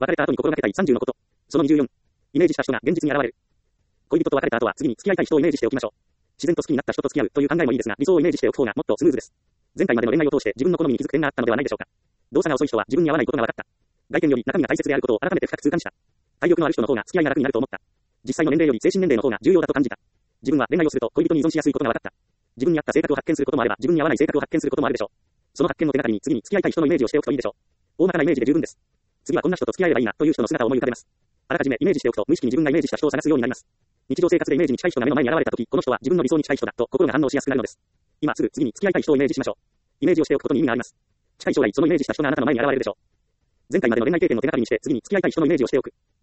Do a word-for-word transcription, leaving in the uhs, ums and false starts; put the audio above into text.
別れた後に心がけたいさんじゅうのこと。そのにじゅうよん。イメージした人が現実に現れる。恋人と別れた後は次に付き合いたい人をイメージしておきましょう。自然と好きになった人と付き合うという考えもいいですが、理想をイメージしておく方がもっとスムーズです。前回までの恋愛を通して自分の好みに気づく点があったのではないでしょうか。動作が遅い人は自分に合わないことが分かった。外見より中身が大切であることを改めて深く痛感した。体力のある人の方が付き合いが楽になると思った。実際の年齢より精神年齢の方が重要だと感じた。自分は恋愛をすると恋人に依存しやすいことが分かった。自分に合った性格を発見することもあれば、自分に合わない性格を発見することもあるでしょう。その発見の手がかりに次に付き合いたい人のイメージをしておくといいでしょう。大まかなイメージで十分です。次はこんな人と付き合えばいいなという人の姿を思い浮かべます。あらかじめイメージしておくと無意識に自分がイメージした人を探すようになります。日常生活でイメージに近い人が目の前に現れたとき、この人は自分の理想に近い人だと心が反応しやすくなるのです。今すぐ次に付き合いたい人をイメージしましょう。イメージをしておくことに意味があります。近い将来そのイメージした人があなたの前に現れるでしょう。前回までの恋愛経験の手がかりにして次に付き合いたい人のイメージをしておく。